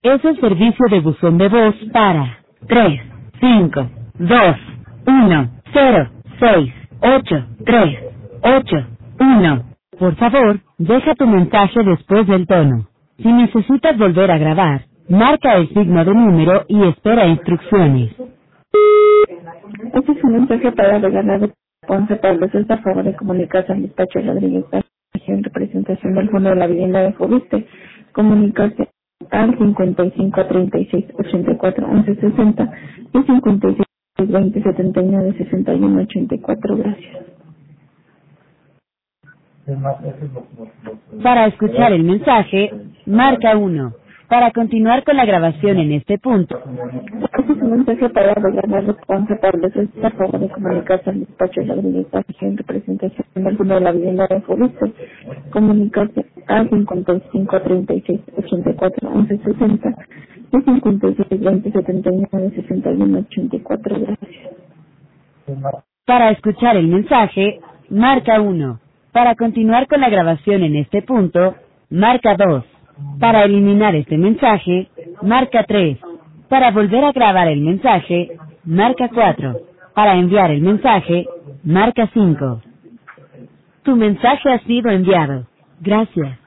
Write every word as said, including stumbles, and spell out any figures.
Es el servicio de buzón de voz para tres cinco dos uno cero seis ocho tres ocho uno. Por favor, deja tu mensaje después del tono. Si necesitas volver a grabar, marca el signo de número y espera instrucciones. Este es un mensaje para regalar Ponce Pablo César, a favor de comunicarse al despacho de Rodríguez en representación del Fondo de la Vivienda de Fobiste. Comunicarse al cincuenta y cinco treinta y seis ochenta y cuatro once sesenta y cincuenta y seis veinte setenta y nueve sesenta y uno ochenta y cuatro. Gracias. Para escuchar el mensaje, marca uno. Para continuar con la grabación en este punto. Este es un mensaje para regalar Ponce Pablo César, a favor de comunicarse al despacho de Rodríguez en representación del Fondo de la Vivienda de Fobiste. Comunicarse al cincuenta y cinco treinta y seis ochenta y cuatro once sesenta y cincuenta y seis veinte setenta y nueve sesenta y uno ochenta y cuatro. Gracias. Para escuchar el mensaje, marca uno. Para continuar con la grabación en este punto, marca dos. Para eliminar este mensaje, marca tres. Para volver a grabar el mensaje, marca cuatro. Para enviar el mensaje, marca cinco. Tu mensaje ha sido enviado. Gracias.